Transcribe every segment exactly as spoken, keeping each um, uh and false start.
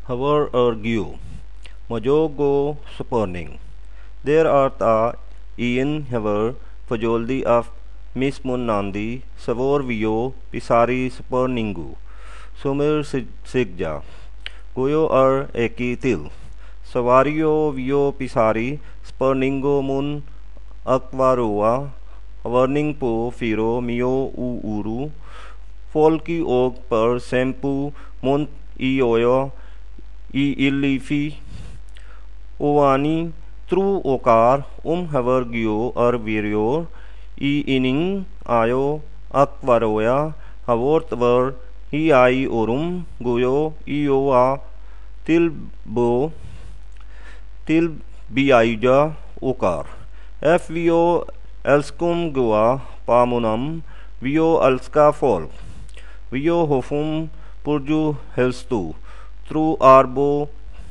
Haver ergio, Mojogo spurning. There art a Ian Haver, Fajoldi of Miss Munnandi, Savor Vio, Pisari spurningu, Sumir Sigja, Goyo er eki til, Savario Vio Pisari, Spurningo mun Akvaroa, Warning po Firo Mio u Uru, Folki og per Sempu Mont Ioyo, I Illifi, Ovani, Tru Okar, Um Havergio er Virior, I Ining, Ayo, Akvaroya, Havort ver, Hi ai Orum, Goyo, Ioa, Til Bo, Til Biaija, Okar. F Vio Elskum Goa, Pamunam, Vio Elska Folk, Vio Hofum, Purju Helstu, Tru Arbo,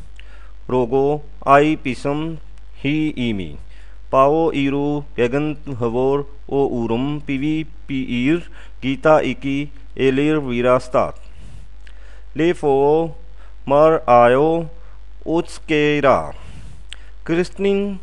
Rogo, Ai Pisum, Hi Imi, Pao Iru, Gegant Havor, O Urum, Pivi Piir, Gita Iki, Elir Virastat. Le Fo, Mar Ayo, Utskera, Christening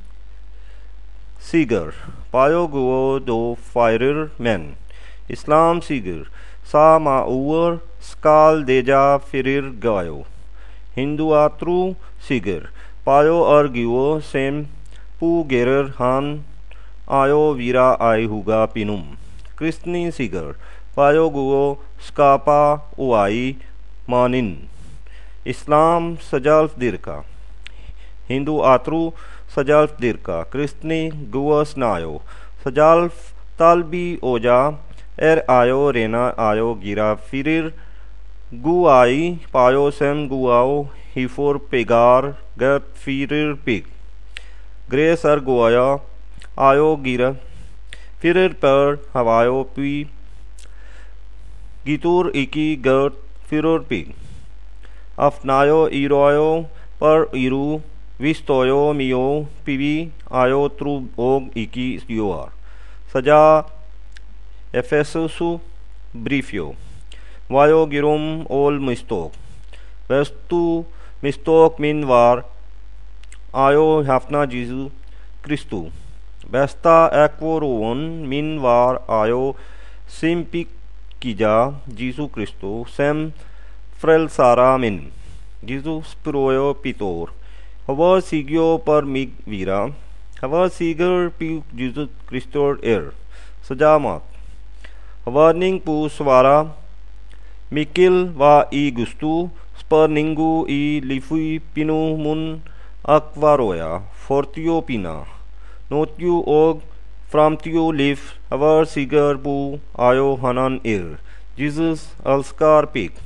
Siger, Payo Guo do Firer Men, Islam Siger, Sa Ma Uwer, Skal Deja Firir Gayo, Hindu Atru Siger, Payo Ergio Sem, Pu Gerer Han, Ayo Vira Ai Huga Pinum, Christni Siger, Payo Guo Skapa Uai Manin, Islam Sajalf Dirka, Hindu Atru Sajalf Dirka, Christni Guas Nayo, Sajalf Talbi Oja, Er Ayo Rena Ayo Gira Firir, Gu Ai, Payo Sem Guao, Hifor Pegar, Gert Firir Pig, Grace Er Goya, Ayo Gira, Firir Per, Havayo Pi, Gitur Iki Gert Firir Pig, Afnayo Iroyo, Per Iru, Vistoyo Mio, Pivi, Ayo Tru Og Iki Yoar, Saja Ephesusu Briefio, Vayo Girum Ol Mistok, Vestu Mistok Min Var, Ayo Hafna Jesu Christu, Vesta Aquoroon Min Var Ayo Simpik Kija Jesu Christu, Sem Frel Sara Min, Jesu Spiroyo Pitor, Hava Sigio per Mig Vira, Hava Siger Pi Jesus Christor Er, Sajamat, Warning Pu Swara, Mikil Va I Gustu, Spurningu I Lifui Pinu Mun Akvaroya, Fortio Pina, Notyu Og, Framtio Lif, Hava Siger Pu Ayo Hanan Ir, Jesus Alskar Pik.